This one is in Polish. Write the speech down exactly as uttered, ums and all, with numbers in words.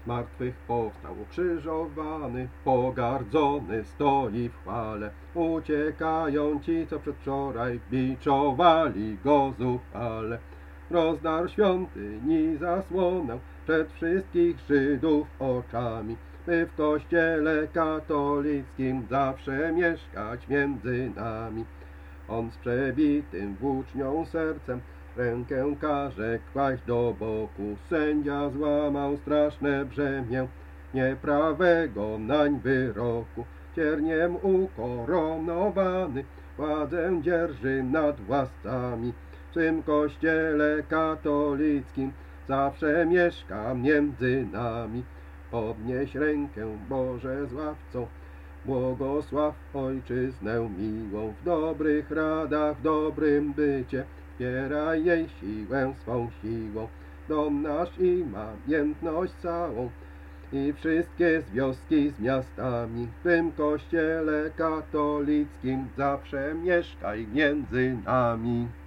Z martwych powstał ukrzyżowany, pogardzony stoi w chwale. Uciekają ci, co przedwczoraj biczowali go zuchwale. Rozdarł świątyni zasłonę przed wszystkich Żydów oczami, by w kościele katolickim zawsze mieszkać między nami. On z przebitym włócznią sercem rękę każe kłaść do boku. Sędzia złamał straszne brzemię nieprawego nań wyroku. Cierniem ukoronowany władzę dzierży nad władcami. W tym kościele katolickim zawsze mieszka między nami. Podnieś rękę, Boże zławco, błogosław ojczyznę miłą. W dobrych radach, w dobrym bycie wspieraj jej siłę swą siłą. Dom nasz i mamiętność całą i wszystkie z wioski z miastami. W tym kościele katolickim zawsze mieszkaj między nami.